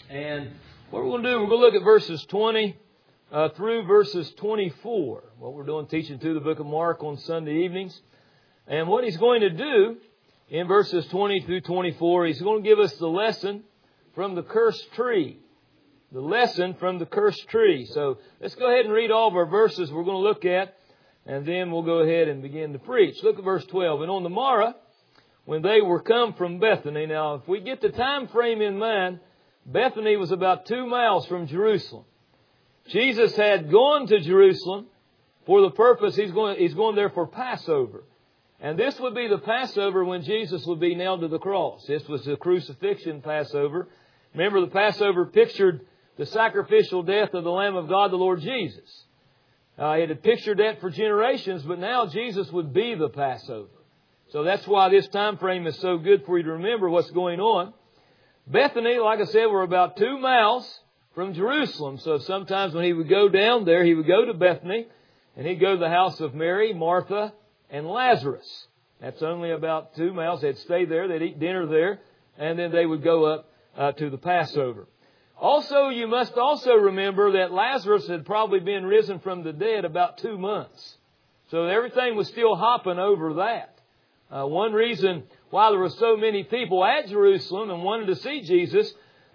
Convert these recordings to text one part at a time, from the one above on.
And what we're going to do, we're going to look at verses 20 through verses 24. What we're doing, teaching through the book of Mark on Sunday evenings. And what he's going to do in verses 20 through 24, he's going to give us the lesson from the cursed tree. The lesson from the cursed tree. So let's go ahead and read all of our verses we're going to look at, and then we'll go ahead and begin to preach. Look at verse 12. And on the morrow, when they were come from Bethany. Now, if we get the time frame in mind, Bethany was about 2 miles from Jerusalem. Jesus had gone to Jerusalem for the purpose, he's going there for Passover. And this would be the Passover when Jesus would be nailed to the cross. This was the crucifixion Passover. Remember, the Passover pictured the sacrificial death of the Lamb of God, the Lord Jesus. It had pictured that for generations, but now Jesus would be the Passover. So that's why this time frame is so good for you to remember what's going on. Bethany, like I said, were about 2 miles from Jerusalem. So sometimes when he would go down there, he would go to Bethany, and he'd go to the house of Mary, Martha, and Lazarus. That's only about 2 miles. They'd stay there, they'd eat dinner there, and then they would go up to the Passover. Also, you must also remember that Lazarus had probably been risen from the dead about 2 months. So everything was still hopping over that. One reason why there were so many people at Jerusalem and wanted to see Jesus,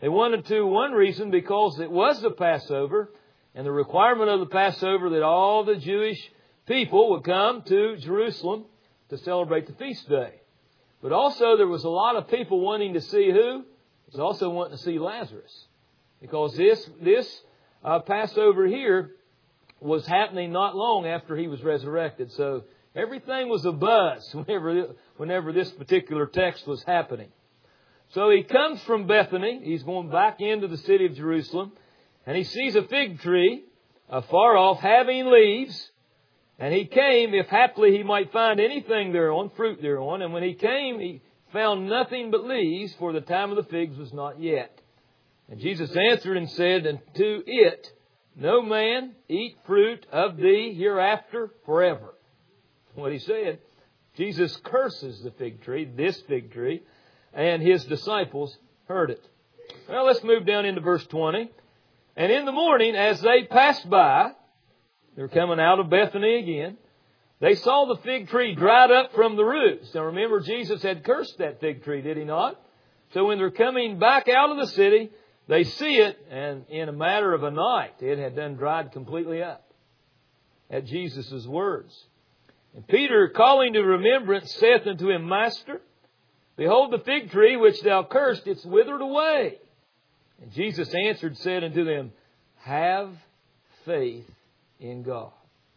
one reason because it was the Passover, and the requirement of the Passover that all the Jewish people would come to Jerusalem to celebrate the feast day. But also there was a lot of people wanting to see who? It was also wanting to see Lazarus. Because this Passover here was happening not long after he was resurrected. So everything was abuzz whenever this particular text was happening. So he comes from Bethany. He's going back into the city of Jerusalem. And he sees a fig tree afar off having leaves. And he came, if haply he might find anything thereon, fruit thereon. And when he came, he found nothing but leaves, for the time of the figs was not yet. And Jesus answered and said unto it, No man eat fruit of thee hereafter forever. What he said, Jesus curses the fig tree, this fig tree, and his disciples heard it. Well, let's move down into verse 20. And in the morning, as they passed by, they're coming out of Bethany again, they saw the fig tree dried up from the roots. Now remember, Jesus had cursed that fig tree, did he not? So when they're coming back out of the city, they see it, and in a matter of a night, it had done dried completely up at Jesus' words. And Peter, calling to remembrance, saith unto him, Master, behold the fig tree which thou cursed, it's withered away. And Jesus answered, said unto them, Have faith in God.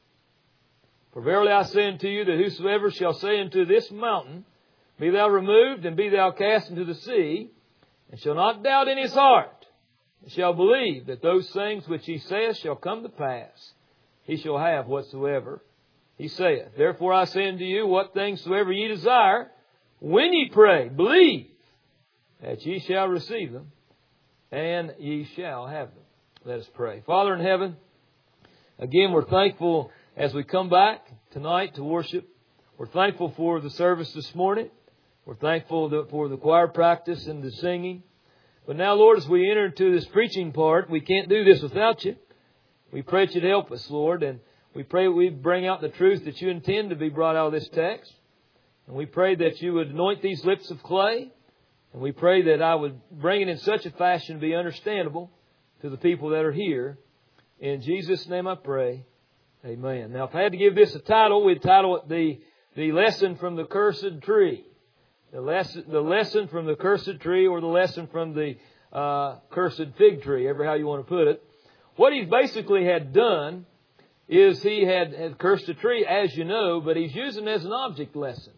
For verily I say unto you, that whosoever shall say unto this mountain, Be thou removed, and be thou cast into the sea, and shall not doubt in his heart, and shall believe that those things which he saith shall come to pass, he shall have whatsoever he saith. Therefore I say unto you, what things soever ye desire, when ye pray, believe that ye shall receive them, and ye shall have them. Let us pray. Father in heaven, again we're thankful as we come back tonight to worship. We're thankful for the service this morning. We're thankful for the choir practice and the singing. But now, Lord, as we enter into this preaching part, we can't do this without you. We pray that you'd help us, Lord, and we pray we bring out the truth that you intend to be brought out of this text. And we pray that you would anoint these lips of clay. And we pray that I would bring it in such a fashion to be understandable to the people that are here. In Jesus' name I pray. Amen. Now, if I had to give this a title, we'd title it the lesson from the cursed tree. The lesson from the cursed tree, or the lesson from the cursed fig tree, ever how you want to put it. What he basically had done is he had cursed a tree, as you know, but he's using it as an object lesson.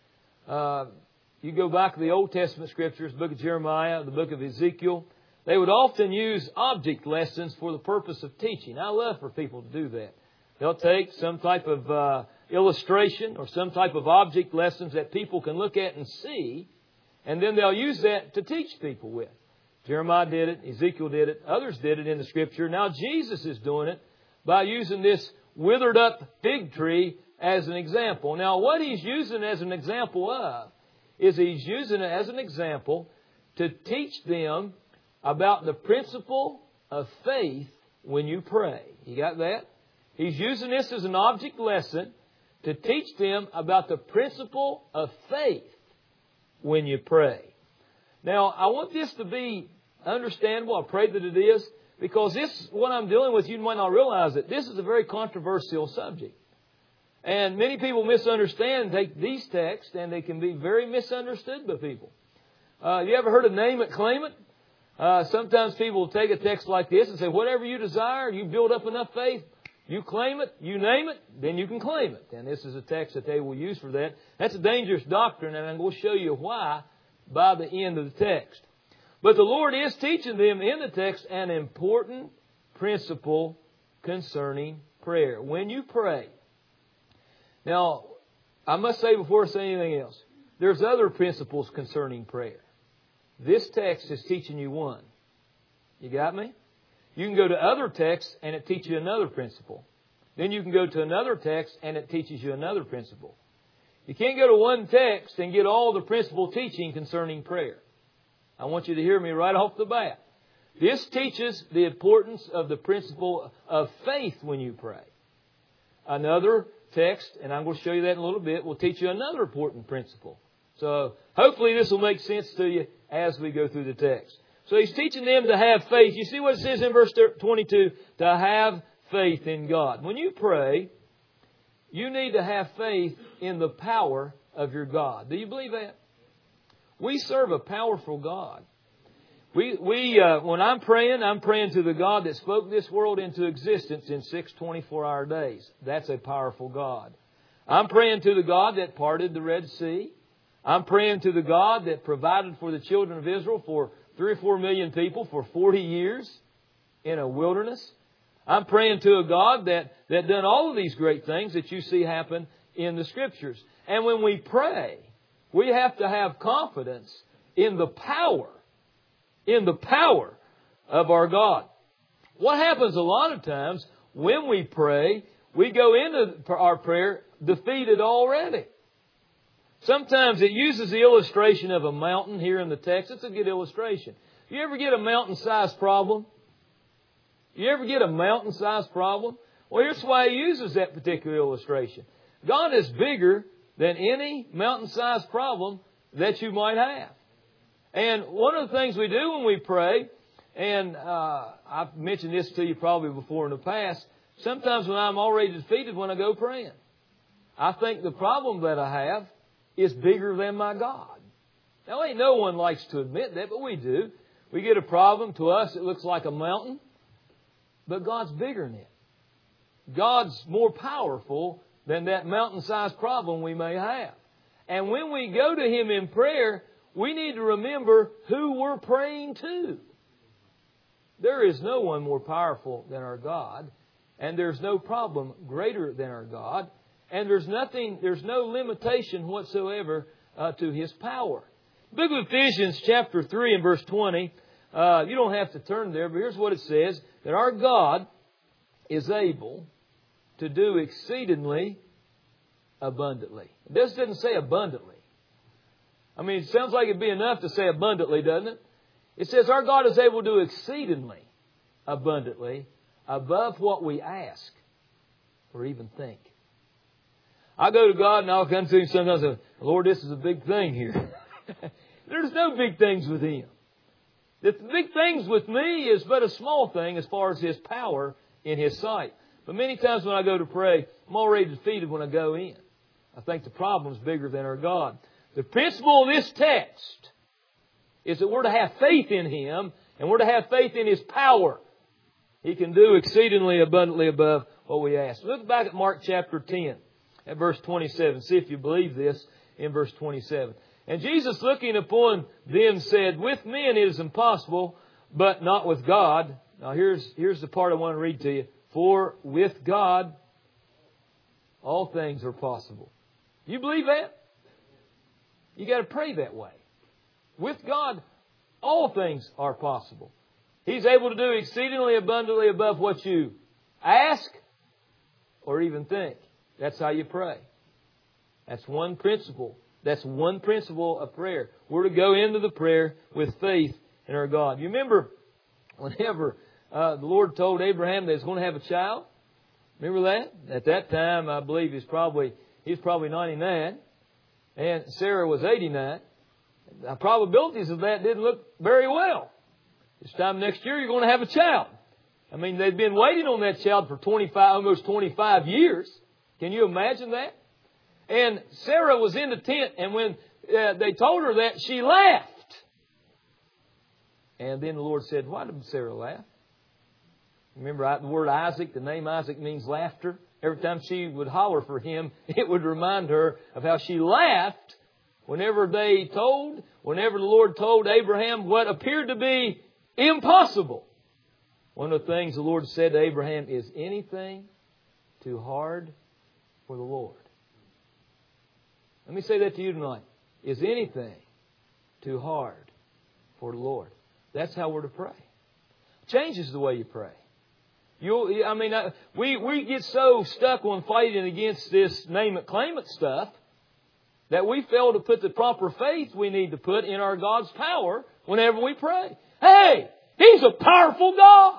You go back to the Old Testament scriptures, the book of Jeremiah, the book of Ezekiel. They would often use object lessons for the purpose of teaching. I love for people to do that. They'll take some type of illustration or some type of object lessons that people can look at and see, and then they'll use that to teach people with. Jeremiah did it, Ezekiel did it, others did it in the Scripture. Now Jesus is doing it by using this withered up fig tree as an example. Now what he's using as an example of is he's using it as an example to teach them about the principle of faith when you pray. You got that? He's using this as an object lesson to teach them about the principle of faith when you pray. Now, I want this to be understandable. I pray that it is, because this, what I'm dealing with, you might not realize it. This is a very controversial subject. And many people misunderstand and take these texts, and they can be very misunderstood by people. You ever heard of name it, claim it? Sometimes people will take a text like this and say, whatever you desire, you build up enough faith, you claim it, you name it, then you can claim it. And this is a text that they will use for that. That's a dangerous doctrine, and I'm going to show you why by the end of the text. But the Lord is teaching them in the text an important principle concerning prayer. When you pray. Now, I must say before I say anything else, there's other principles concerning prayer. This text is teaching you one. You got me? You can go to other texts and it teaches you another principle. Then you can go to another text and it teaches you another principle. You can't go to one text and get all the principal teaching concerning prayer. I want you to hear me right off the bat. This teaches the importance of the principle of faith when you pray. Another text, and I'm going to show you that in a little bit, will teach you another important principle. So hopefully this will make sense to you as we go through the text. So he's teaching them to have faith. You see what it says in verse 22? To have faith in God. When you pray, you need to have faith in the power of your God. Do you believe that? We serve a powerful God. When I'm praying to the God that spoke this world into existence in 6 24-hour days. That's a powerful God. I'm praying to the God that parted the Red Sea. I'm praying to the God that provided for the children of Israel for 3 or 4 million people for 40 years in a wilderness. I'm praying to a God that done all of these great things that you see happen in the Scriptures. And when we pray, we have to have confidence in the power of our God. What happens a lot of times when we pray, we go into our prayer defeated already. Sometimes it uses the illustration of a mountain here in the text. It's a good illustration. You ever get a mountain-sized problem? You ever get a mountain-sized problem? Well, here's why he uses that particular illustration. God is bigger than any mountain-sized problem that you might have. And one of the things we do when we pray, and I've mentioned this to you probably before in the past, sometimes when I'm already defeated when I go praying, I think the problem that I have is bigger than my God. Now, ain't no one likes to admit that, but we do. We get a problem. To us, it looks like a mountain, but God's bigger than it. God's more powerful than that mountain-sized problem we may have. And when we go to Him in prayer, we need to remember who we're praying to. There is no one more powerful than our God, and there's no problem greater than our God, and there's no limitation whatsoever to His power. Book of Ephesians chapter 3 and verse 20, you don't have to turn there, but here's what it says, that our God is able to do exceedingly abundantly. This doesn't say abundantly. I mean, it sounds like it'd be enough to say abundantly, doesn't it? It says our God is able to do exceedingly abundantly above what we ask or even think. I go to God and I'll come to Him sometimes and say, Lord, this is a big thing here. There's no big things with Him. The big things with me is but a small thing as far as His power in His sight. But many times when I go to pray, I'm already defeated when I go in. I think the problem's bigger than our God. The principle of this text is that we're to have faith in Him and we're to have faith in His power. He can do exceedingly abundantly above what we ask. Look back at Mark chapter 10 at verse 27. See if you believe this in verse 27. And Jesus looking upon them said, with men it is impossible, but not with God. Now here's the part I want to read to you. For with God all things are possible. You believe that? You got to pray that way. With God, all things are possible. He's able to do exceedingly abundantly above what you ask or even think. That's how you pray. That's one principle. That's one principle of prayer. We're to go into the prayer with faith in our God. You remember whenever the Lord told Abraham that he was going to have a child? Remember that? At that time, I believe he was probably 99, and Sarah was 89. The probabilities of that didn't look very well. This time next year, you're going to have a child. I mean, they'd been waiting on that child for almost 25 years. Can you imagine that? And Sarah was in the tent, and when they told her that, she laughed. And then the Lord said, "Why did Sarah laugh?" Remember the word Isaac, the name Isaac means laughter. Every time she would holler for him, it would remind her of how she laughed whenever the Lord told Abraham what appeared to be impossible. One of the things the Lord said to Abraham is, anything too hard for the Lord? Let me say that to you tonight. Is anything too hard for the Lord? That's how we're to pray. Changes the way you pray. We get so stuck on fighting against this name it, claim it stuff that we fail to put the proper faith we need to put in our God's power whenever we pray. Hey, He's a powerful God.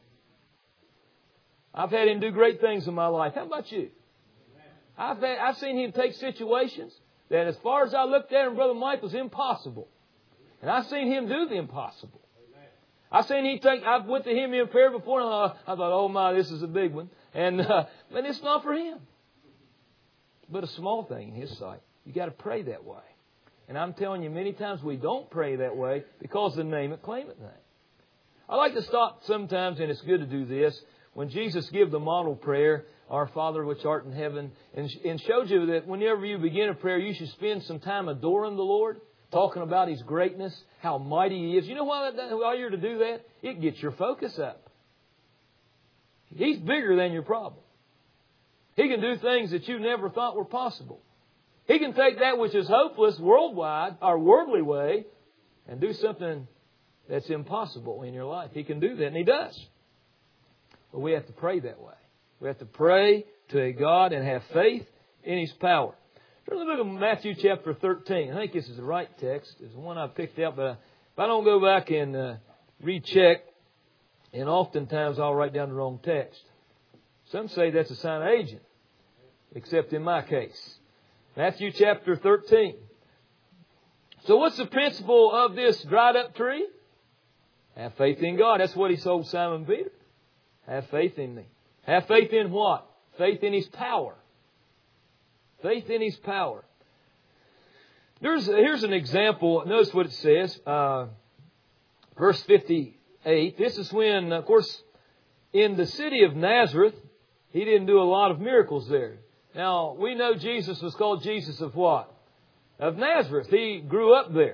I've had Him do great things in my life. How about you? I've seen Him take situations that as far as I looked at them, Brother Mike, was impossible. And I've seen Him do the impossible. I went to Him in prayer before, and I thought, oh my, this is a big one. And it's not for Him. But a small thing in His sight. You got to pray that way. And I'm telling you, many times we don't pray that way because of the name it, claim it thing. I like to stop sometimes, and it's good to do this, when Jesus gave the model prayer, Our Father which art in heaven, and showed you that whenever you begin a prayer, you should spend some time adoring the Lord, talking about His greatness, how mighty He is. You know why you're to do that? It gets your focus up. He's bigger than your problem. He can do things that you never thought were possible. He can take that which is hopeless worldwide, our worldly way, and do something that's impossible in your life. He can do that, and He does. But we have to pray that way. We have to pray to a God and have faith in His power. Turn to the book of Matthew chapter 13. I think this is the right text. It's the one I picked out, but if I don't go back and recheck, and oftentimes I'll write down the wrong text. Some say that's a sign of aging, except in my case. Matthew chapter 13. So what's the principle of this dried up tree? Have faith in God. That's what He told Simon Peter. Have faith in me. Have faith in what? Faith in His power. Faith in His power. Here's an example. Notice what it says. Verse 58. This is when, of course, in the city of Nazareth, He didn't do a lot of miracles there. Now, we know Jesus was called Jesus of what? Of Nazareth. He grew up there.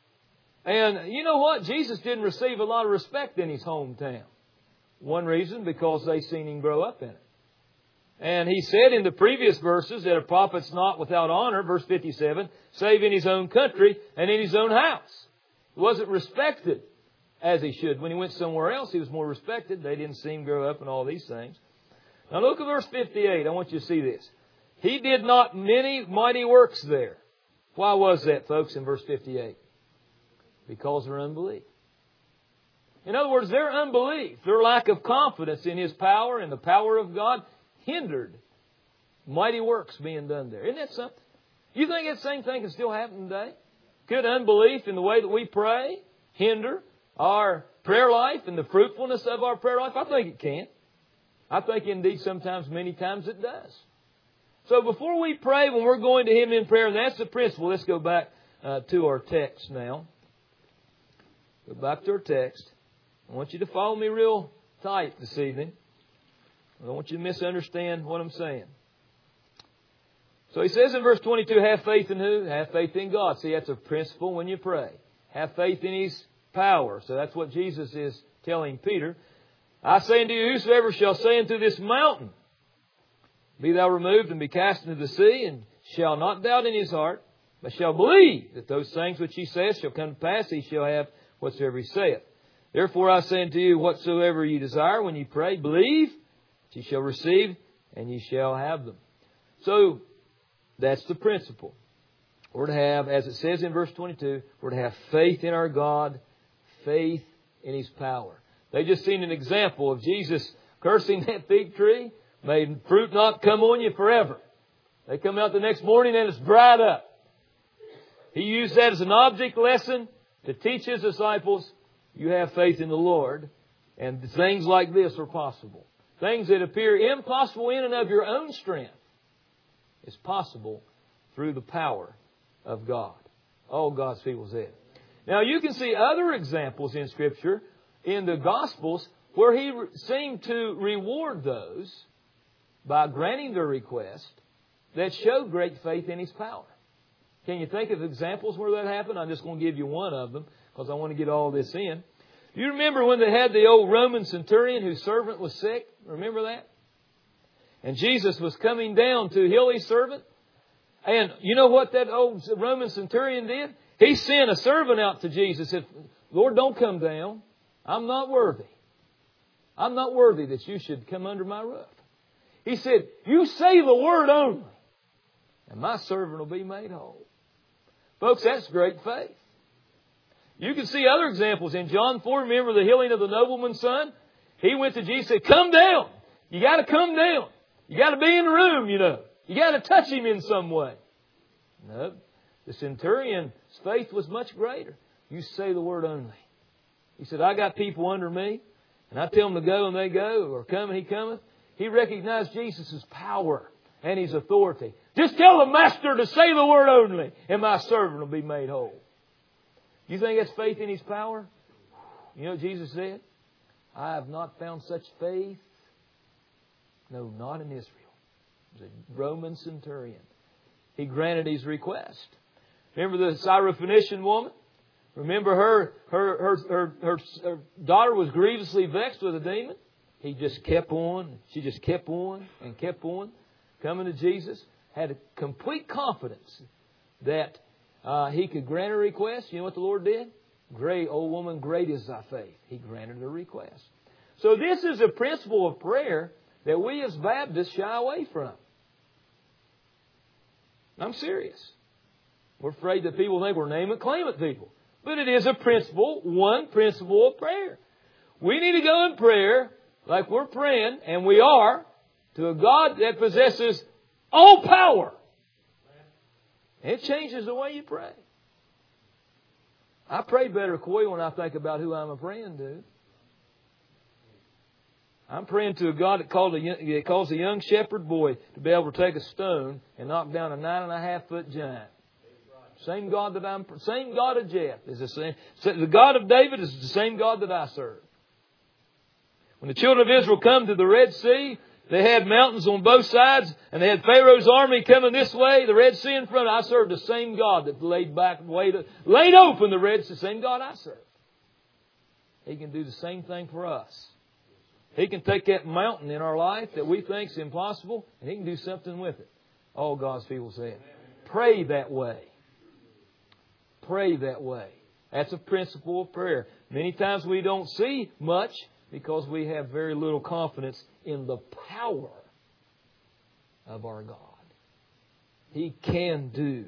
And you know what? Jesus didn't receive a lot of respect in His hometown. One reason, because they seen Him grow up in it. And He said in the previous verses that a prophet's not without honor, verse 57, save in his own country and in his own house. He wasn't respected as he should. When he went somewhere else, he was more respected. They didn't see Him grow up in all these things. Now look at verse 58. I want you to see this. He did not many mighty works there. Why was that, folks, in verse 58? Because of their unbelief. In other words, their unbelief, their lack of confidence in His power and the power of God hindered mighty works being done there. Isn't that something? You think that same thing can still happen today? Could unbelief in the way that we pray hinder our prayer life and the fruitfulness of our prayer life? I think it can. I think indeed sometimes, many times it does. So before we pray, when we're going to Him in prayer, and that's the principle. Let's go back to our text now. Go back to our text. I want you to follow me real tight this evening. I don't want you to misunderstand what I'm saying. So He says in verse 22, have faith in who? Have faith in God. See, that's a principle when you pray. Have faith in His power. So that's what Jesus is telling Peter. I say unto you, whosoever shall say unto this mountain, be thou removed and be cast into the sea, and shall not doubt in his heart, but shall believe that those things which he saith shall come to pass, he shall have whatsoever he saith. Therefore I say unto you, whatsoever ye desire when ye pray, believe that ye shall receive, and ye shall have them. So, that's the principle. We're to have, as it says in verse 22, we're to have faith in our God, faith in His power. They just seen an example of Jesus cursing that fig tree, made fruit not come on you forever. They come out the next morning and it's dried up. He used that as an object lesson to teach His disciples, you have faith in the Lord, and things like this are possible. Things that appear impossible in and of your own strength is possible through the power of God. All God's people said. Now you can see other examples in Scripture, in the Gospels, where He seemed to reward those by granting their request that showed great faith in His power. Can you think of examples where that happened? I'm just going to give you one of them because I want to get all this in. Do you remember when they had the old Roman centurion whose servant was sick? Remember that? And Jesus was coming down to heal his servant. And you know what that old Roman centurion did? He sent a servant out to Jesus and said, Lord, don't come down. I'm not worthy. I'm not worthy that you should come under my roof. He said, you say the word only, and my servant will be made whole. Folks, that's great faith. You can see other examples in John 4. Remember the healing of the nobleman's son? He went to Jesus and said, come down. You got to come down. You got to be in the room, you know. You got to touch him in some way. No. The centurion's faith was much greater. You say the word only. He said, I got people under me, and I tell them to go and they go, or come and he cometh. He recognized Jesus' power and His authority. Just tell the master to say the word only, and my servant will be made whole. You think that's faith in His power? You know what Jesus said? I have not found such faith. No, not in Israel. It was a Roman centurion. He granted his request. Remember the Syrophoenician woman? Remember her daughter was grievously vexed with a demon? He just kept on. She just kept on and kept on. Coming to Jesus. Had a complete confidence that He could grant her request. You know what the Lord did? Great, old woman, great is thy faith. He granted her request. So this is a principle of prayer that we as Baptists shy away from. I'm serious. We're afraid that people think we're name it, claim it people. But it is a principle, one principle of prayer. We need to go in prayer like we're praying, and we are, to a God that possesses all power. It changes the way you pray. I pray better, Coy, when I think about who I'm praying to. I'm praying to a God that calls a young shepherd boy to be able to take a stone and knock down a 9.5-foot giant. Same God of Jeff is the same. The God of David is the same God that I serve. When the children of Israel come to the Red Sea, they had mountains on both sides, and they had Pharaoh's army coming this way, the Red Sea in front. I serve the same God that laid open the Red Sea. The same God I serve. He can do the same thing for us. He can take that mountain in our life that we think is impossible, and He can do something with it. All God's people said. Pray that way. Pray that way. That's a principle of prayer. Many times we don't see much because we have very little confidence in the power of our God. He can do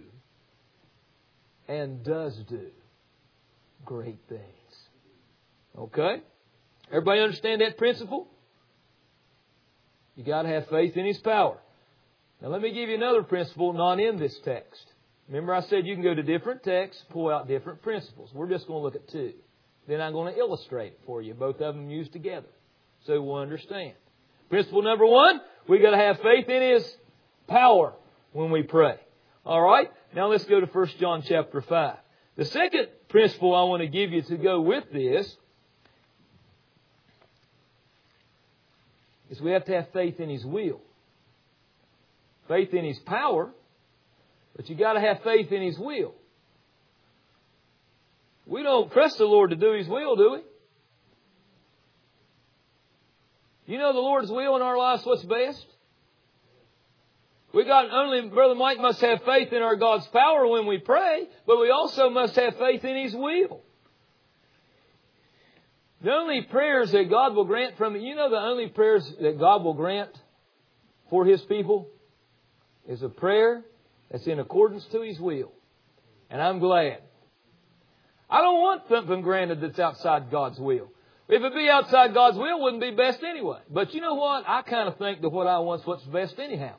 and does do great things. Okay? Everybody understand that principle? You got to have faith in His power. Now let me give you another principle not in this text. Remember I said you can go to different texts, pull out different principles. We're just going to look at two. Then I'm going to illustrate it for you, both of them used together, so we'll understand. Principle number one, we've got to have faith in His power when we pray. All right? Now let's go to 1 John chapter 5. The second principle I want to give you to go with this is we have to have faith in His will. Faith in His power, but you got to have faith in His will. We don't trust the Lord to do His will, do we? You know the Lord's will in our lives what's best? Brother Mike must have faith in our God's power when we pray, but we also must have faith in His will. The only prayers that God will grant the only prayers that God will grant for His people is a prayer that's in accordance to His will. And I'm glad. I don't want something granted that's outside God's will. If it be outside God's will, it wouldn't be best anyway. But you know what? I kind of think that what I want's what's best anyhow.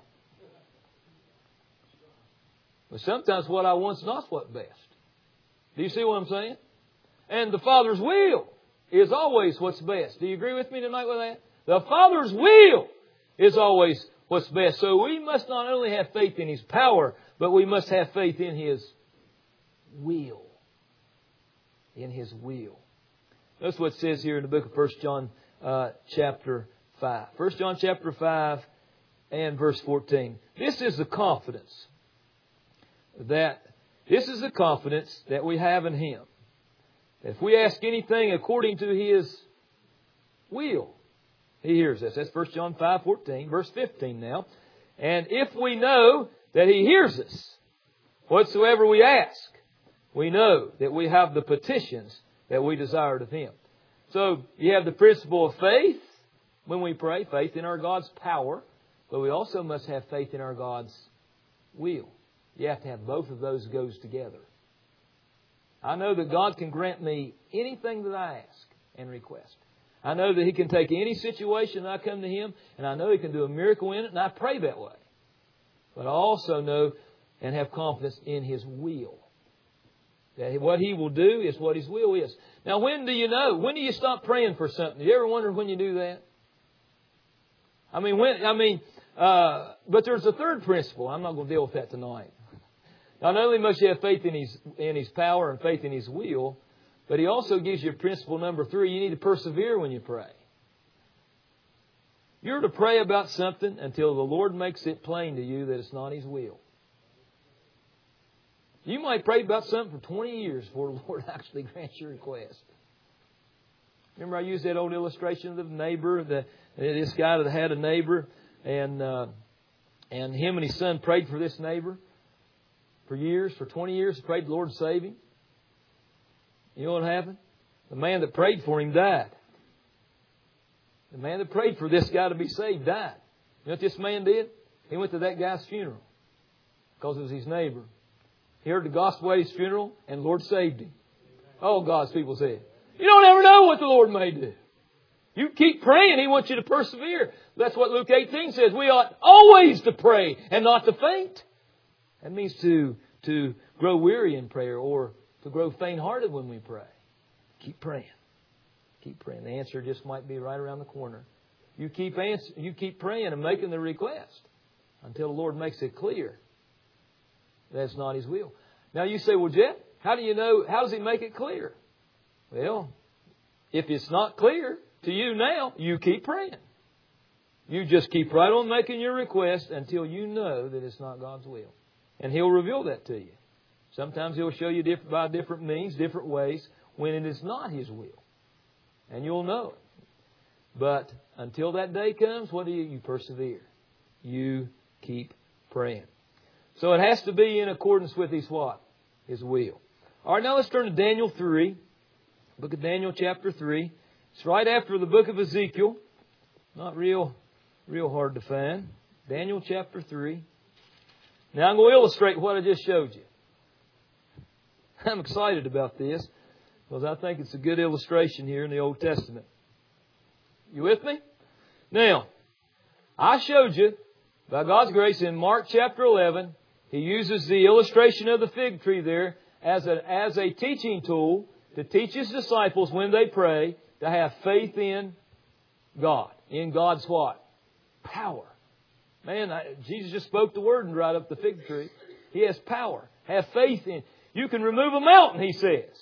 But sometimes what I want's not what's best. Do you see what I'm saying? And the Father's will is always what's best. Do you agree with me tonight with that? The Father's will is always what's best. So we must not only have faith in His power, but we must have faith in His will. In His will. That's what it says here in the book of 1 John chapter 5. 1 John chapter 5 and verse 14. This is the confidence that we have in Him. If we ask anything according to His will, He hears us. That's 1 John 5:14, verse 15 now. And if we know that He hears us, whatsoever we ask, we know that we have the petitions that we desired of Him. So you have the principle of faith when we pray, faith in our God's power, but we also must have faith in our God's will. You have to have both of those goes together. I know that God can grant me anything that I ask and request. I know that He can take any situation that I come to Him, and I know He can do a miracle in it, and I pray that way. But I also know and have confidence in His will. That what He will do is what His will is. Now, when do you know? When do you stop praying for something? Do you ever wonder when you do that? But there's a third principle. I'm not going to deal with that tonight. Not only must you have faith in His power and faith in His will, but He also gives you principle number 3. You need to persevere when you pray. You're to pray about something until the Lord makes it plain to you that it's not His will. You might pray about something for 20 years before the Lord actually grants your request. Remember I used that old illustration of the neighbor, this guy that had a neighbor, and him and his son prayed for this neighbor for years, for 20 years, prayed the Lord to save him. You know what happened? The man that prayed for him died. The man that prayed for this guy to be saved died. You know what this man did? He went to that guy's funeral because it was his neighbor. He heard the gospel at his funeral, and the Lord saved him. Oh, God's people said, you don't ever know what the Lord may do. You keep praying. He wants you to persevere. That's what Luke 18 says. We ought always to pray and not to faint. That means to grow weary in prayer or to grow faint-hearted when we pray. Keep praying. Keep praying. The answer just might be right around the corner. You keep praying and making the request until the Lord makes it clear that's not His will. Now you say, well, Jeff, how do you know? How does He make it clear? Well, if it's not clear to you now, you keep praying. You just keep right on making your request until you know that it's not God's will. And He'll reveal that to you. Sometimes He'll show you by different means, different ways, when it is not His will. And you'll know it. But until that day comes, what do you? You persevere. You keep praying. So it has to be in accordance with His what? His will. All right, now let's turn to Daniel 3. Book of Daniel chapter 3. It's right after the book of Ezekiel. Not real hard to find. Daniel chapter 3. Now I'm going to illustrate what I just showed you. I'm excited about this because I think it's a good illustration here in the Old Testament. You with me? Now, I showed you, by God's grace, in Mark chapter 11, He uses the illustration of the fig tree there as a teaching tool to teach His disciples when they pray to have faith in God. In God's what? Power. Man, Jesus just spoke the word and dried up the fig tree. He has power. Have faith in. You can remove a mountain, He says,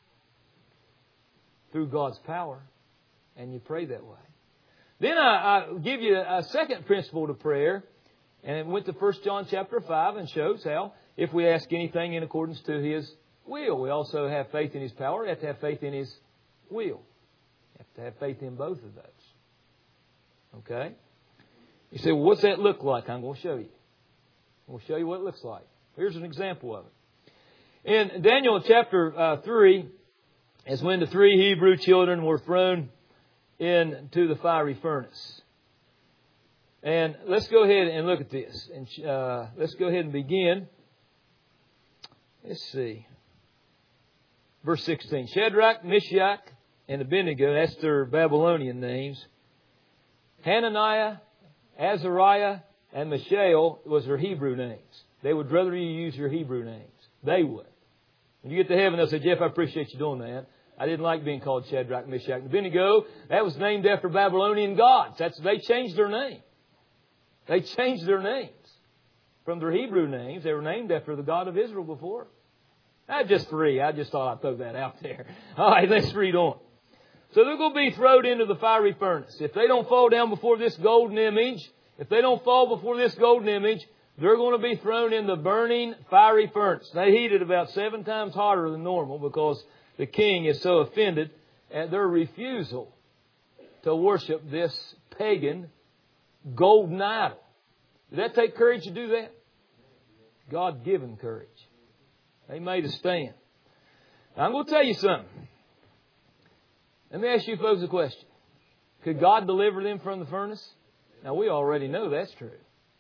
through God's power. And you pray that way. Then I give you a second principle to prayer. And it went to 1 John chapter 5 and shows how if we ask anything in accordance to His will, we also have faith in His power. We have to have faith in His will. You have to have faith in both of those. Okay? You say, well, what's that look like? I'm going to show you. I'm going to show you what it looks like. Here's an example of it. In Daniel chapter 3 is when the 3 Hebrew children were thrown into the fiery furnace. And let's go ahead and look at this. And let's go ahead and begin. Let's see. Verse 16. Shadrach, Meshach, and Abednego, that's their Babylonian names. Hananiah, Azariah, and Mishael was their Hebrew names. They would rather you use your Hebrew names. They would. When you get to heaven, they'll say, Jeff, I appreciate you doing that. I didn't like being called Shadrach, Meshach, and Abednego. That was named after Babylonian gods. They changed their name. They changed their names. From their Hebrew names, they were named after the God of Israel before. That's just free. I just thought I'd throw that out there. All right, let's read on. So they're going to be thrown into the fiery furnace. If they don't fall down before this golden image, if they don't fall before this golden image, they're going to be thrown in the burning fiery furnace. They heat it about 7 times hotter than normal because the king is so offended at their refusal to worship this pagan golden idol. Did that take courage to do that? God-given courage. They made a stand. Now, I'm going to tell you something. Let me ask you folks a question. Could God deliver them from the furnace? Now, we already know that's true.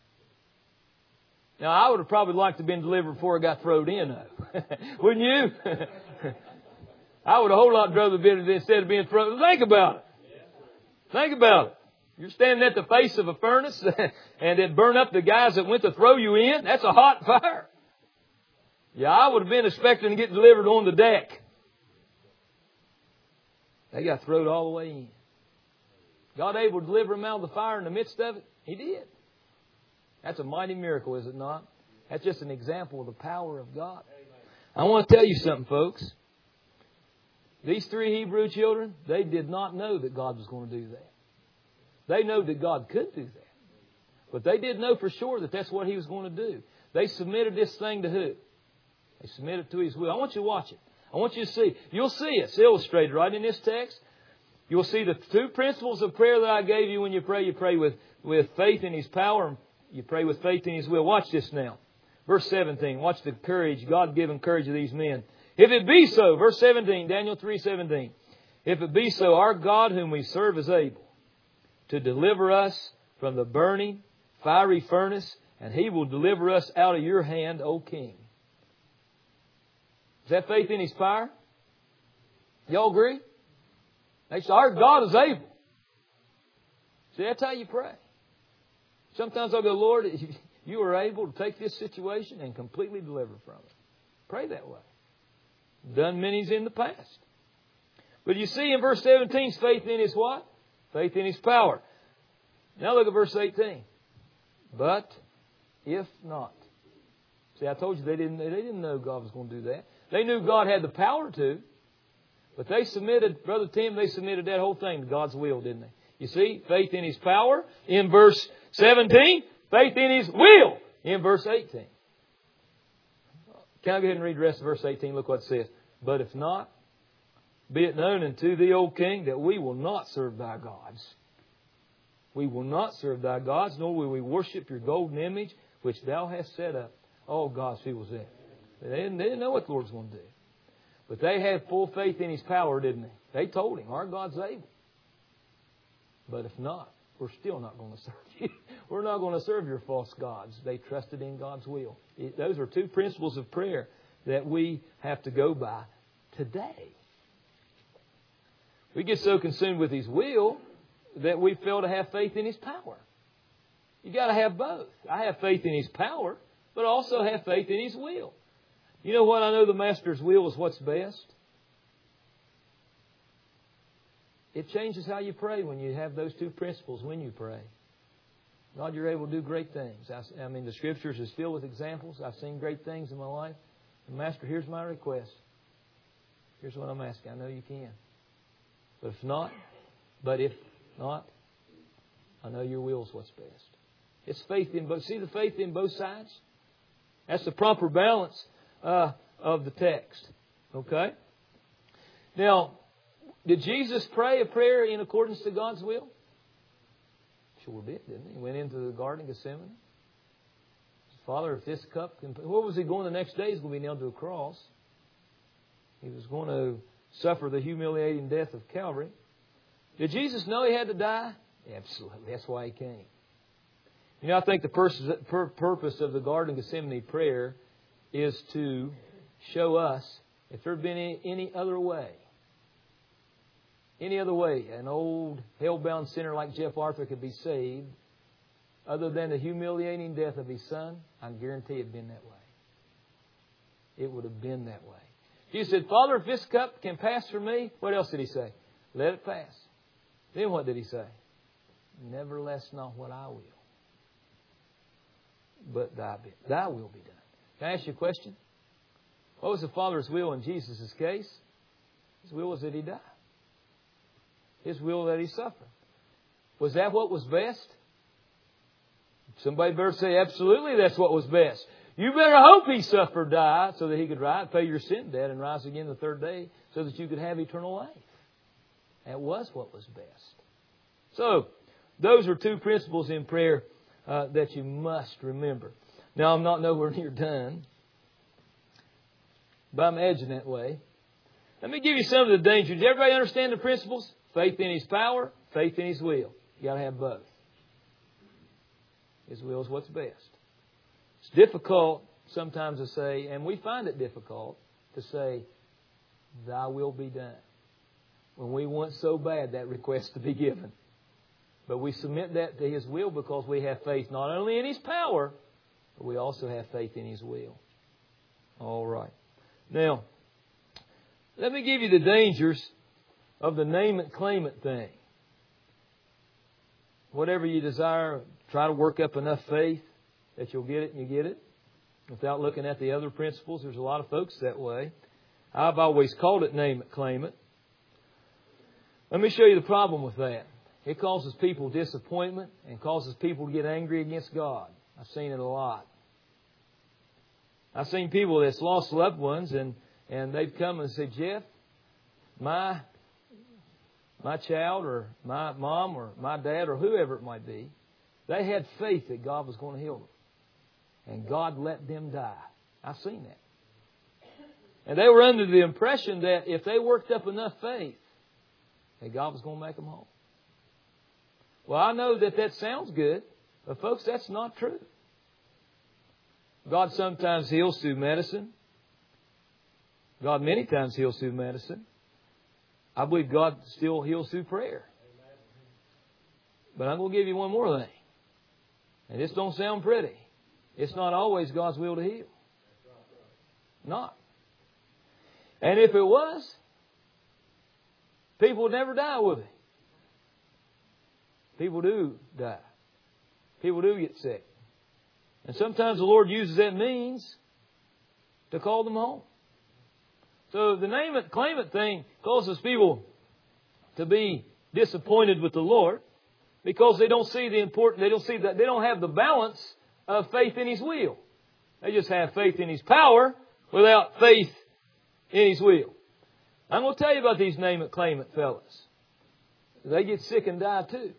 Now, I would have probably liked to have been delivered before I got thrown in, though. Wouldn't you? I would a whole lot rather been instead of being thrown. Think about it. Think about it. You're standing at the face of a furnace and it burned up the guys that went to throw you in. That's a hot fire. Yeah, I would have been expecting to get delivered on the deck. They got thrown all the way in. God able to deliver them out of the fire in the midst of it? He did. That's a mighty miracle, is it not? That's just an example of the power of God. I want to tell you something, folks. These 3 Hebrew children, they did not know that God was going to do that. They know that God could do that. But they did know for sure that that's what He was going to do. They submitted this thing to who? They submitted to His will. I want you to watch it. I want you to see. You'll see it's illustrated right in this text. You'll see the 2 principles of prayer that I gave you when you pray. You pray with faith in His power. You pray with faith in His will. Watch this now. Verse 17. Watch the courage, God-given courage of these men. If it be so, verse 17, Daniel 3:17. If it be so, our God whom we serve is able to deliver us from the burning, fiery furnace, and He will deliver us out of your hand, O King. Is that faith in His power? Y'all agree? Our God is able. See, that's how you pray. Sometimes I'll go, Lord, you are able to take this situation and completely deliver from it. Pray that way. Done many's in the past. But you see in verse 17, faith in His what? Faith in His power. Now look at verse 18. But if not. See, I told you they didn't know God was going to do that. They knew God had the power to. But they submitted, Brother Tim, they submitted that whole thing to God's will, didn't they? You see, faith in His power in verse 17. Faith in His will in verse 18. Can I go ahead and read the rest of verse 18? Look what it says. But if not, be it known unto thee, O King, that we will not serve thy gods. We will not serve thy gods, nor will we worship your golden image, which thou hast set up. Oh, God's people was there. They didn't know what the Lord was going to do. But they had full faith in His power, didn't they? They told Him, our God's able. But if not, we're still not going to serve you. We're not going to serve your false gods. They trusted in God's will. Those are 2 principles of prayer that we have to go by today. We get so consumed with His will that we fail to have faith in His power. You got to have both. I have faith in His power, but I also have faith in His will. You know what? I know the Master's will is what's best. It changes how you pray when you have those 2 principles when you pray. God, you're able to do great things. I mean, the Scriptures is filled with examples. I've seen great things in my life. And Master, here's my request. Here's what I'm asking. I know you can. But if not, I know your will is what's best. It's faith in both. See the faith in both sides? That's the proper balance of the text. Okay? Now, did Jesus pray a prayer in accordance to God's will? Sure did, didn't He? He went into the Garden of Gethsemane. Father, if this cup can... Where was He going the next day? He's going to be nailed to a cross. He was going to suffer the humiliating death of Calvary. Did Jesus know He had to die? Absolutely. That's why He came. You know, I think the purpose of the Garden of Gethsemane prayer is to show us If there had been any other way, an old hell-bound sinner like Jeff Arthur could be saved, other than the humiliating death of his son, I guarantee it had been that way. It would have been that way. Jesus said, Father, if this cup can pass from me, what else did He say? Let it pass. Then what did He say? Nevertheless, not what I will, but thy will be done. Can I ask you a question? What was the Father's will in Jesus' case? His will was that He die. His will that He suffer. Was that what was best? Somebody better say, absolutely, that's what was best. You better hope He suffered, die, so that He could pay your sin debt and rise again the third day, so that you could have eternal life. That was what was best. So, those are two principles in prayer that you must remember. Now, I'm not nowhere near done, but I'm edging that way. Let me give you some of the dangers. Does everybody understand the principles? Faith in His power, faith in His will. You got to have both. His will is what's best. It's difficult sometimes to say, and we find it difficult to say, Thy will be done, when we want so bad that request to be given. But we submit that to His will because we have faith not only in His power, but we also have faith in His will. All right. Now, let me give you the dangers of the name it, claim it thing. Whatever you desire, try to work up enough faith that you'll get it and you get it, without looking at the other principles. There's a lot of folks that way. I've always called it name it, claim it. Let me show you the problem with that. It causes people disappointment and causes people to get angry against God. I've seen it a lot. I've seen people that's lost loved ones and they've come and said, Jeff, my child or my mom or my dad or whoever it might be, they had faith that God was going to heal them. And God let them die. I've seen that. And they were under the impression that if they worked up enough faith, that God was going to make them whole. Well, I know that sounds good, but folks, that's not true. God sometimes heals through medicine. God many times heals through medicine. I believe God still heals through prayer. But I'm going to give you one more thing. And this don't sound pretty. It's not always God's will to heal. Not. And if it was, people would never die, would they? People do die. People do get sick. And sometimes the Lord uses that means to call them home. So the name it, claim it thing causes people to be disappointed with the Lord because they don't see the important, they don't have the balance of faith in His will. They just have faith in His power without faith in His will. I'm going to tell you about these name it, claim it fellas. They get sick and die too.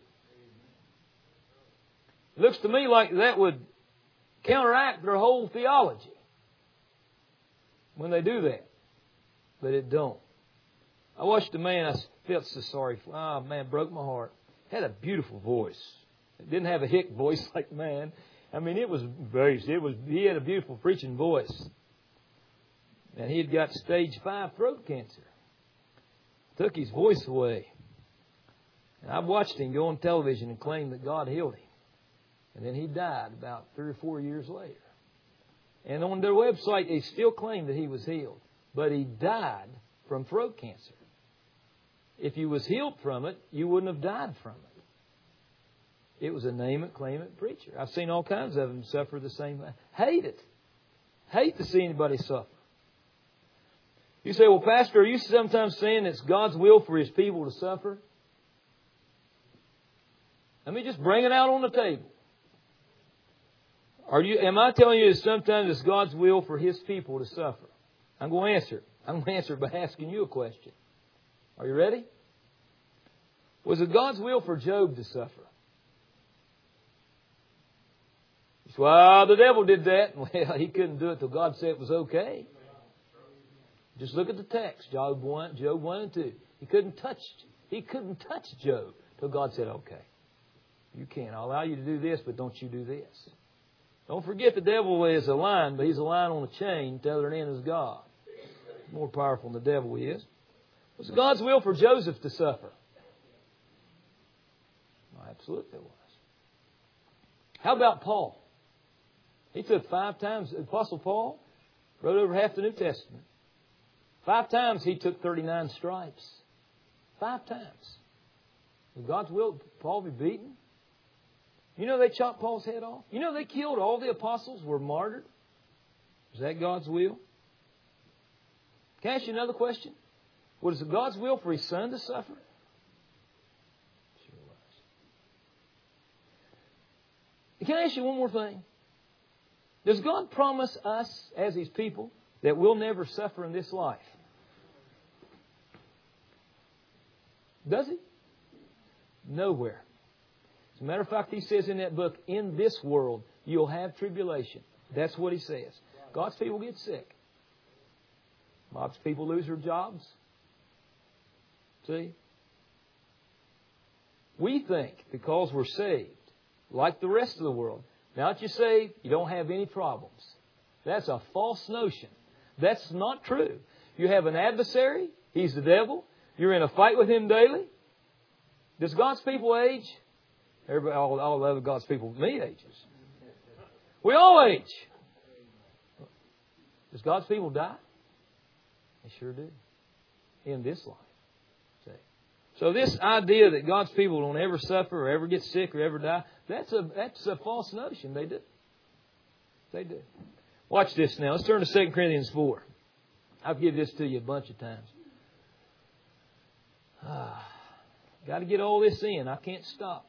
It looks to me like that would counteract their whole theology when they do that. But it don't. I watched a man I felt so sorry for. Oh, man, broke my heart. Had a beautiful voice. It didn't have a hick voice like mine. I mean, he had a beautiful preaching voice. And he had got stage 5 throat cancer. Took his voice away. And I watched him go on television and claim that God healed him. And then he died about 3 or 4 years later. And on their website, they still claim that he was healed. But he died from throat cancer. If you was healed from it, you wouldn't have died from it. It was a name it, claim it preacher. I've seen all kinds of them suffer the same way. Hate it. Hate to see anybody suffer. You say, well, Pastor, are you sometimes saying it's God's will for His people to suffer? Let me just bring it out on the table. Am I telling you that sometimes it's God's will for His people to suffer? I'm going to answer it. I'm going to answer it by asking you a question. Are you ready? Was it God's will for Job to suffer? You say, well, the devil did that. Well, he couldn't do it till God said it was okay. Just look at the text, Job 1 and 2. He couldn't touch Job till God said, okay, you can. I'll allow you to do this, but don't you do this. Don't forget the devil is a lion, but he's a lion on a chain. The other end is God. more powerful than the devil is. Was it God's will for Joseph to suffer? Absolutely it was. How about Paul? He took 5 times. Apostle Paul wrote over half the New Testament. 5 times he took 39 stripes. 5 times. Was God's will Paul be beaten? You know they chopped Paul's head off? You know they killed all the apostles, were martyred? Is that God's will? Can I ask you another question? Was it God's will for His Son to suffer? Sure was. Can I ask you one more thing? Does God promise us as His people that we'll never suffer in this life? Does He? Nowhere. As a matter of fact, He says in that book, in this world you'll have tribulation. That's what He says. God's people get sick. God's people lose their jobs. See? We think because we're saved, like the rest of the world, now that you're saved, you don't have any problems. That's a false notion. That's not true. You have an adversary. He's the devil. You're in a fight with him daily. Does God's people age? Everybody, all of God's people, me, ages. We all age. Does God's people die? They sure do. In this life. See? So this idea that God's people don't ever suffer or ever get sick or ever die, that's a false notion. They do. They do. Watch this now. Let's turn to 2 Corinthians 4. I've given this to you a bunch of times. Got to get all this in. I can't stop.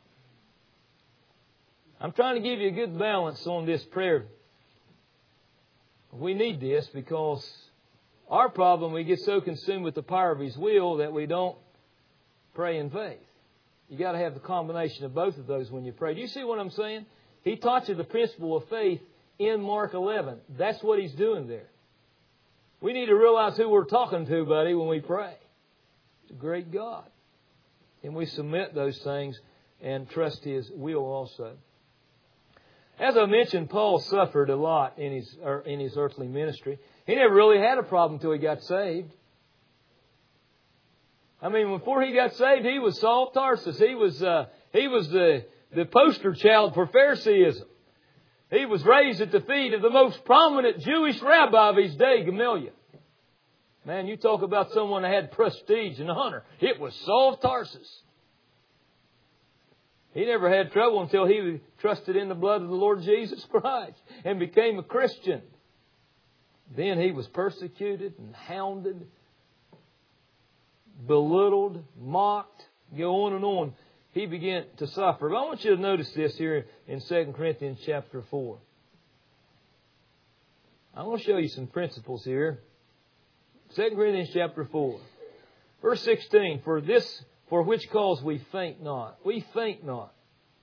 I'm trying to give you a good balance on this prayer. We need this because our problem, we get so consumed with the power of His will that we don't pray in faith. You got to have the combination of both of those when you pray. Do you see what I'm saying? He taught you the principle of faith in Mark 11. That's what He's doing there. We need to realize who we're talking to, buddy, when we pray. It's a great God. And we submit those things and trust His will also. As I mentioned, Paul suffered a lot in his earthly ministry. He never really had a problem until he got saved. I mean, before he got saved, he was Saul of Tarsus. He was the poster child for Phariseeism. He was raised at the feet of the most prominent Jewish rabbi of his day, Gamaliel. Man, you talk about someone that had prestige and honor. It was Saul of Tarsus. He never had trouble until he trusted in the blood of the Lord Jesus Christ and became a Christian. Then he was persecuted and hounded, belittled, mocked, go on and on. He began to suffer. But I want you to notice this here in 2 Corinthians chapter 4. I'm going to show you some principles here. 2 Corinthians chapter 4. Verse 16. For which cause we faint not. We faint not.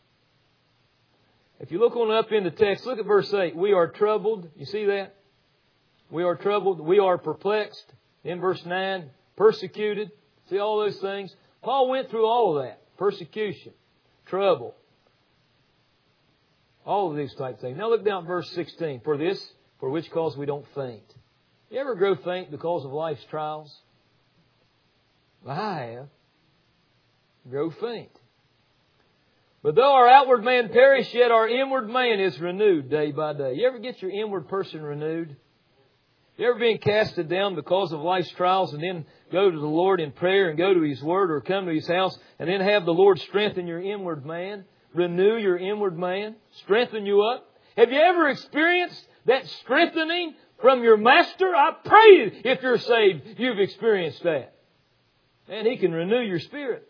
If you look on up in the text, look at verse 8. We are troubled. You see that? We are troubled. We are perplexed. In verse 9, persecuted. See all those things? Paul went through all of that. Persecution, trouble, all of these type things. Now look down at verse 16. For which cause we don't faint. You ever grow faint because of life's trials? Well, I have. Grow faint. But though our outward man perish, yet our inward man is renewed day by day. You ever get your inward person renewed? You ever been casted down because of life's trials and then go to the Lord in prayer and go to His Word or come to His house and then have the Lord strengthen your inward man, renew your inward man, strengthen you up? Have you ever experienced that strengthening from your Master? I pray if you're saved, you've experienced that. And He can renew your spirit.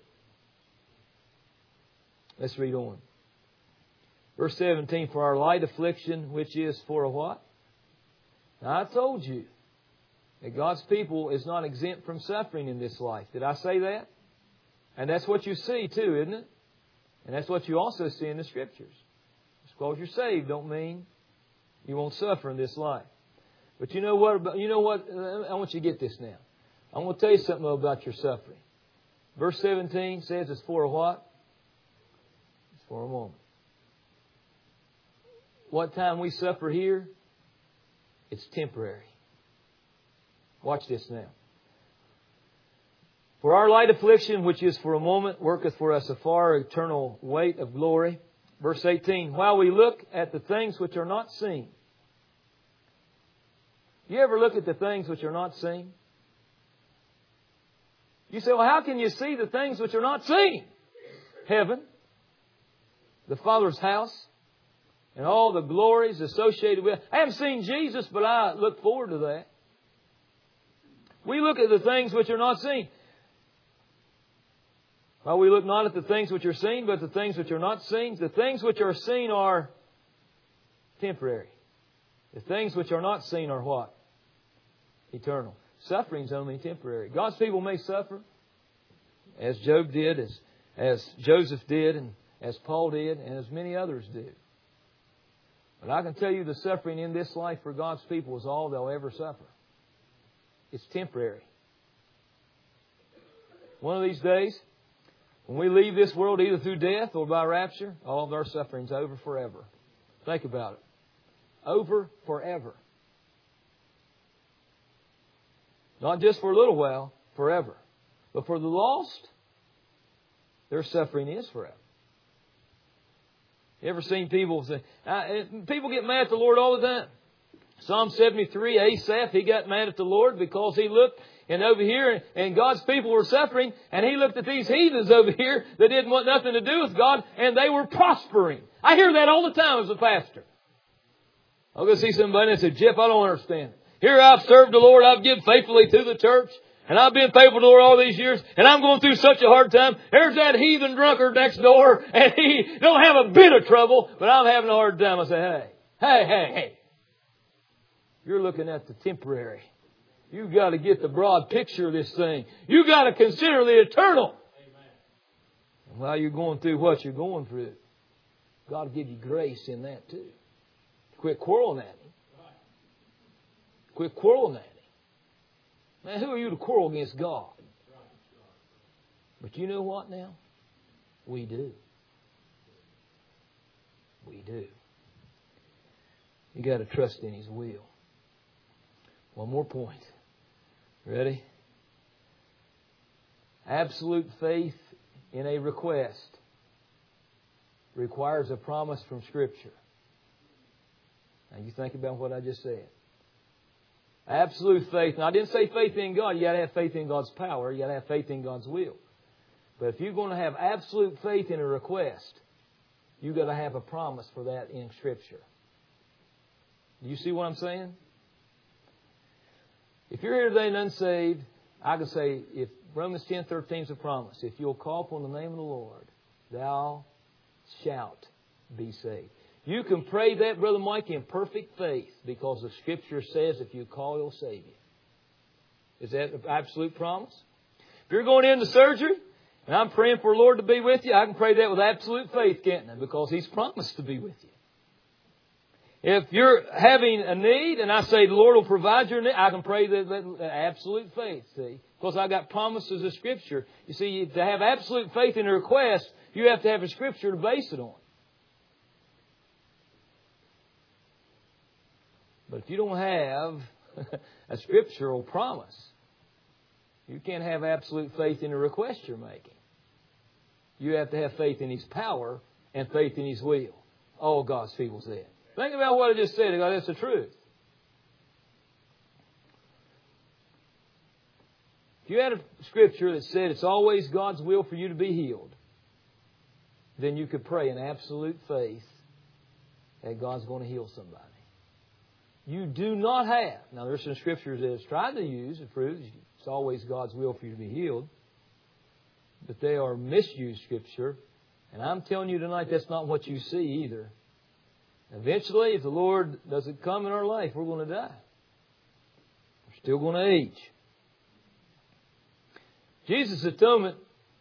Let's read on. Verse 17, for our light affliction, which is for a what? Now, I told you that God's people is not exempt from suffering in this life. Did I say that? And that's what you see too, isn't it? And that's what you also see in the Scriptures. Just because you're saved don't mean you won't suffer in this life. But you know what? I want you to get this now. I'm going to tell you something about your suffering. Verse 17 says it's for a what? It's for a moment. What time we suffer here, it's temporary. Watch this now. For our light affliction, which is for a moment, worketh for us a far eternal weight of glory. Verse 18, while we look at the things which are not seen. You ever look at the things which are not seen? You say, well, how can you see the things which are not seen? Heaven, the Father's house, and all the glories associated with it. I haven't seen Jesus, but I look forward to that. We look at the things which are not seen. Well, we look not at the things which are seen, but the things which are not seen. The things which are seen are temporary. The things which are not seen are what? Eternal. Suffering is only temporary. God's people may suffer, as Job did, as Joseph did, and as Paul did, and as many others did. But I can tell you the suffering in this life for God's people is all they'll ever suffer. It's temporary. One of these days, when we leave this world either through death or by rapture, all of our suffering's over forever. Think about it. Over forever. Not just for a little while, forever. But for the lost, their suffering is forever. You ever seen people say, people get mad at the Lord all the time. Psalm 73, Asaph, he got mad at the Lord because he looked and over here and God's people were suffering, and he looked at these heathens over here that didn't want nothing to do with God, and they were prospering. I hear that all the time as a pastor. I'll go see somebody and say, Jeff, I don't understand it. Here I've served the Lord, I've given faithfully to the church, and I've been faithful to the Lord all these years, and I'm going through such a hard time. There's that heathen drunkard next door, and he don't have a bit of trouble, but I'm having a hard time. I say, hey. You're looking at the temporary. You've got to get the broad picture of this thing. You've got to consider the eternal. And while you're going through what you're going through, God will give you grace in that too. Quit quarreling at Him. Quit quarreling at Him. Man, who are you to quarrel against God? But you know what now? We do. We do. You got to trust in His will. One more point. Ready? Absolute faith in a request requires a promise from Scripture. Now you think about what I just said. Absolute faith. Now I didn't say faith in God. You got to have faith in God's power. You got to have faith in God's will. But if you're going to have absolute faith in a request, you've got to have a promise for that in Scripture. Do you see what I'm saying? If you're here today and unsaved, I can say, if Romans 10:13 is a promise, if you'll call upon the name of the Lord, thou shalt be saved. You can pray that, Brother Mike, in perfect faith, because the Scripture says if you call, He'll save you. Is that an absolute promise? If you're going into surgery, and I'm praying for the Lord to be with you, I can pray that with absolute faith, can't I? Because He's promised to be with you. If you're having a need, and I say the Lord will provide your need, I can pray that absolute faith, see. Because I got promises of Scripture. You see, to have absolute faith in a request, you have to have a Scripture to base it on. But if you don't have a scriptural promise, you can't have absolute faith in the request you're making. You have to have faith in His power and faith in His will. All God's people said. Think about what I just said. That's the truth. If you had a scripture that said it's always God's will for you to be healed, then you could pray in absolute faith that God's going to heal somebody. You do not have. Now, there's some scriptures that it's tried to use. It proves it's always God's will for you to be healed. But they are misused scripture. And I'm telling you tonight, that's not what you see either. Eventually, if the Lord doesn't come in our life, we're going to die. We're still going to age. Jesus' atonement,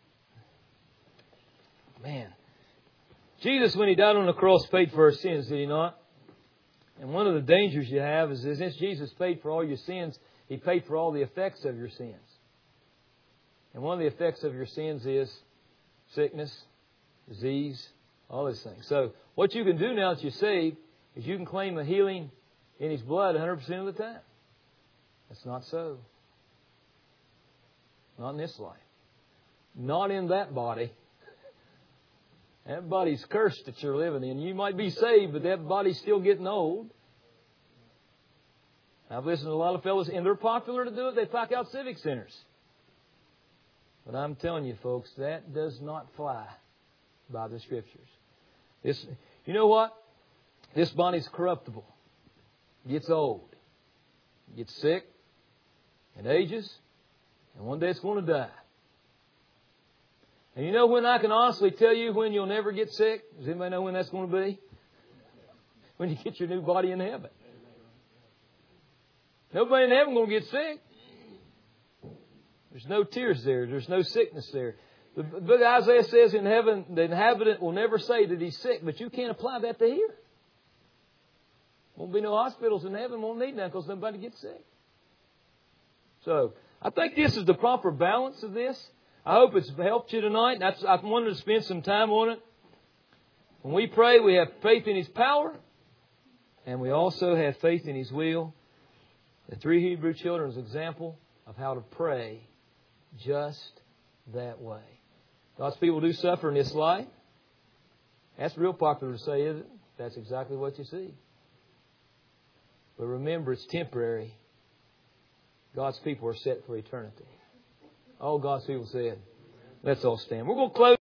man. Jesus, when He died on the cross, paid for our sins, did He not? And one of the dangers you have is since Jesus paid for all your sins, He paid for all the effects of your sins. And one of the effects of your sins is sickness, disease, all these things. So what you can do now that you're saved is you can claim a healing in His blood 100% of the time. That's not so. Not in this life. Not in that body. That body's cursed that you're living in. You might be saved, but that body's still getting old. I've listened to a lot of fellows, and they're popular to do it. They pack out civic centers. But I'm telling you, folks, that does not fly by the Scriptures. You know what? This body's corruptible. It gets old. It gets sick. It ages. And one day it's going to die. And you know when I can honestly tell you when you'll never get sick? Does anybody know when that's going to be? When you get your new body in heaven. Nobody in heaven going to get sick. There's no tears there. There's no sickness there. The book of Isaiah says in heaven, the inhabitant will never say that he's sick, but you can't apply that to here. Won't be no hospitals in heaven. Won't need none because nobody gets sick. So, I think this is the proper balance of this. I hope it's helped you tonight. I wanted to spend some time on it. When we pray, we have faith in His power, and we also have faith in His will. The three Hebrew children's example of how to pray just that way. God's people do suffer in this life. That's real popular to say, isn't it? That's exactly what you see. But remember, it's temporary. God's people are set for eternity. All God's people said. Let's all stand. We're going to close.